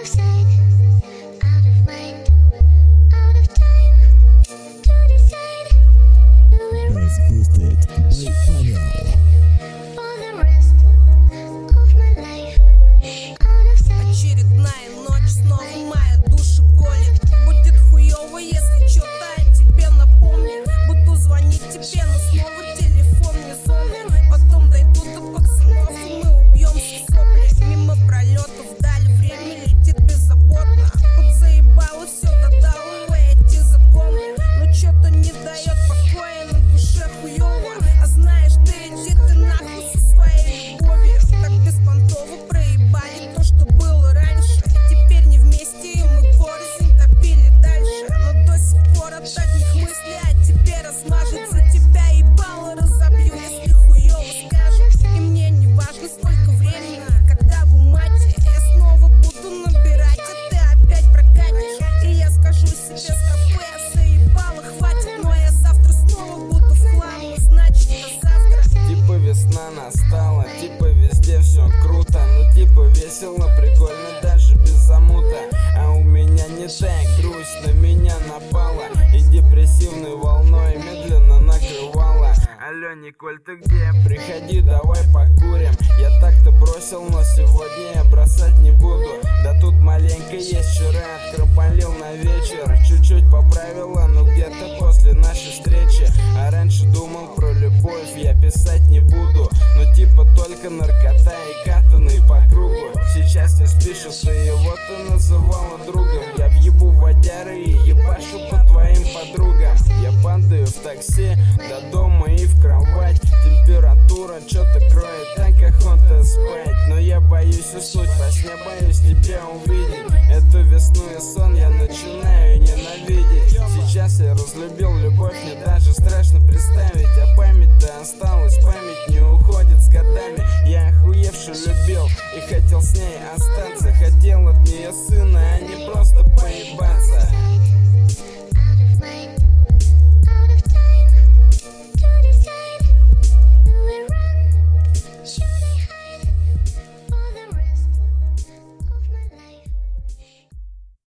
Очередная ночь, снова моя душа колет. Будет хуёво, если чё-то о тебе напомню. Буду звонить тебе, но снова телефон не звонит. Потом дойду до пацанов, и мы убьемся в сопли. Мимо пролетов вдаль время летит беззаботно. Подзаебало все, додало эти законы. Но чё-то не дает покоя, на душе хуёво. А знаешь, ты иди ты нахуй со своей любовью. Так беспонтово проебали то, что было раньше. Теперь не вместе, и мы порознь топили дальше. Но до сих пор от одних мыслей о тебе размажет. За тебя ебало разобью, если хуёво скажут. И мне не важно, сколько времени, когда в умате я снова буду набирать, а ты опять прокатишь. И я скажу себе стопы, а заебало хватит. Но я завтра снова буду в хлам, значит до завтра. Типа весна настала, типа везде все круто. Ну типа весело, прикольно, даже без замута. А у меня не так, грусть на меня напала и депрессивной волной медленно накрывала. Алло, Николь, ты где? Приходи, давай покурим. Я так-то бросил, но сегодня я бросать не буду. Да тут маленько есть, вчера откропалил на вечер. Чуть-чуть поправила, но где-то после нашей встречи. А раньше думал про любовь, я писать не буду. Но типа только наркота и катанный по кругу. Сейчас не спишется, его ты называла другом. Я въебу водяры и ебашу по твоим подругам. Я падаю в такси до дома и в кровать. Температура что-то кроет, так охота спать. Но я боюсь уснуть, во сне боюсь тебя увидеть. Эту весну и сон я начинаю ненавидеть. Сейчас я разлюбил любовь, мне даже страшно представить. А память-то осталась, память не уходит с годами. Я охуевший любил и хотел с ней остаться. Хотел от нее сына